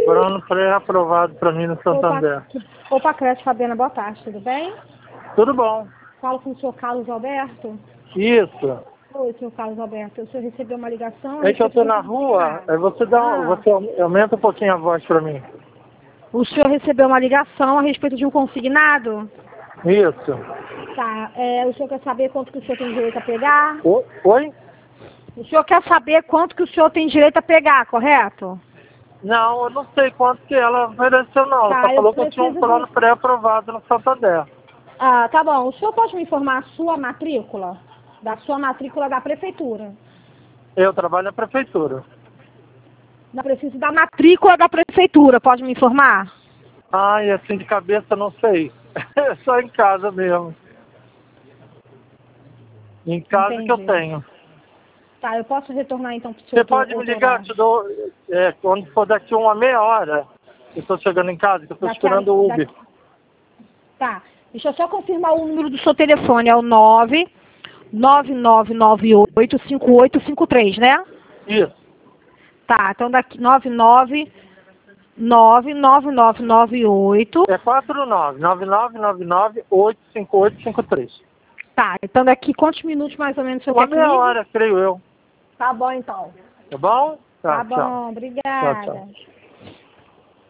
Bruno pré-aprovado para mim no Santander. Opa, Crédito Fabiana, boa tarde, tudo bem? Tudo bom. Falo com o senhor Carlos Alberto. Isso. Oi, senhor Carlos Alberto, o senhor recebeu uma ligação? É que eu tô na rua, você aumenta um pouquinho a voz para mim. O senhor recebeu uma ligação a respeito de um consignado? Isso. Tá, o senhor quer saber quanto que o senhor tem direito a pegar? Oi? O senhor quer saber quanto que o senhor tem direito a pegar, correto? Não, eu não sei quanto que ela ofereceu, não. Tá, Ela só falou que eu tinha um plano pré-aprovado no Santander. Ah, tá bom. O senhor pode me informar a sua matrícula? Da sua matrícula da prefeitura. Eu trabalho na prefeitura. Não preciso da matrícula da prefeitura, pode me informar? Ai, assim de cabeça não sei. É só em casa mesmo. Em casa Entendi. que eu tenho. Tá, eu posso retornar então pro senhor. Você pode me ligar, te dou, quando for daqui uma meia hora. Eu estou chegando em casa, que eu estou esperando o Uber. Tá, deixa eu só confirmar o número do seu telefone, é o 999985853, né? Isso. Tá, então daqui 99998. É 4999985853. Tá, então daqui quantos minutos mais ou menos o senhor Uma quer meia comigo? hora, creio eu. Tá bom então. Tá bom? Tá Tchau. bom, obrigada. Tchau.